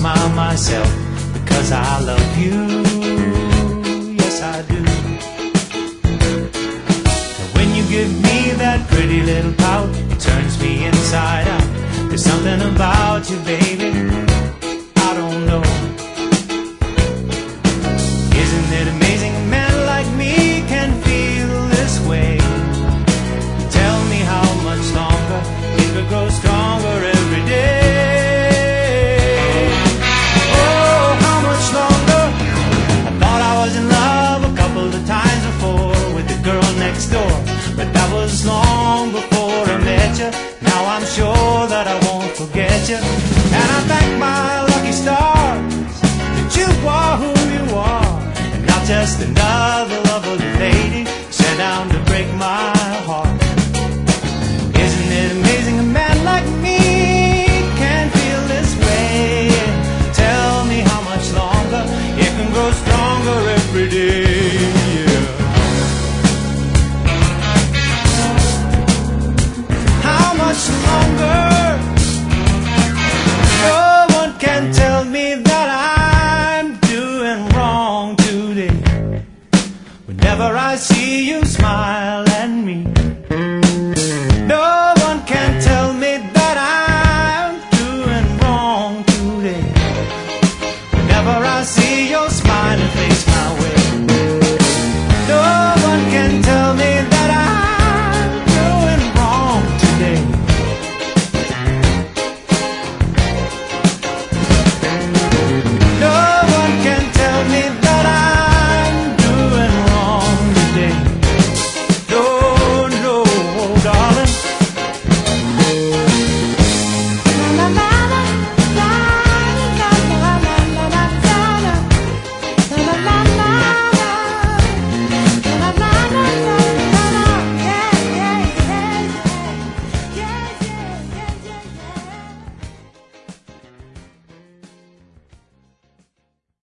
smile myself, because I love you, yes I do. And when you give me that pretty little pout, it turns me inside out. There's something about you, baby,